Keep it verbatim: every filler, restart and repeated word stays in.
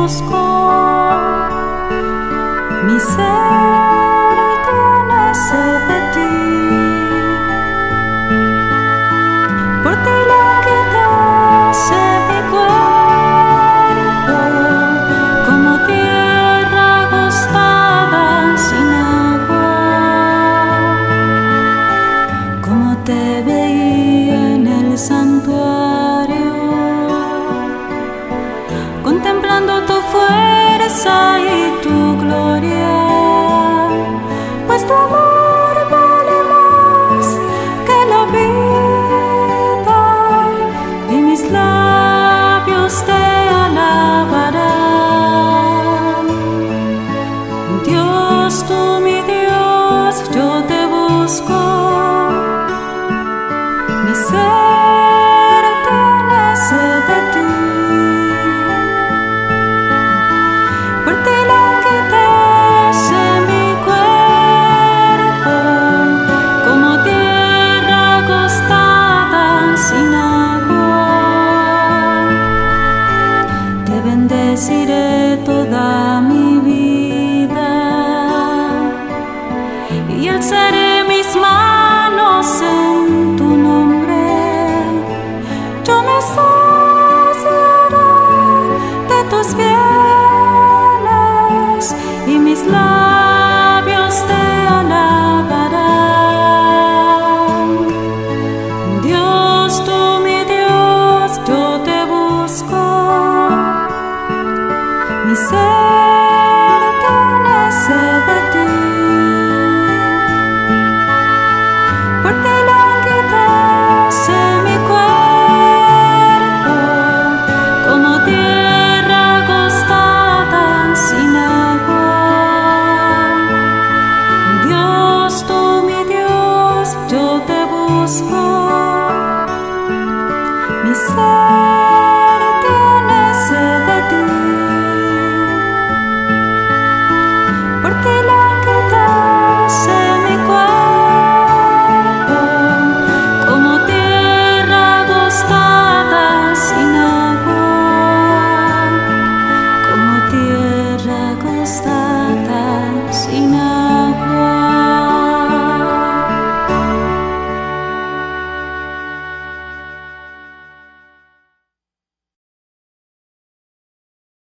busco. Mi ser tiene sed de ti. Por ti lo que nace mi cuerpo, como tierra agostada sin agua. Como te veía en el santuario, contemplando tu fuerza y tu gloria, pues tu amor vale más que la vida, y mis labios te alabarán. Dios, tú mi Dios, yo te busco. Mi ser tiene sed de ti. Por ti lo que nace mi cuerpo, como tierra acostada sin agua. Te bendeciré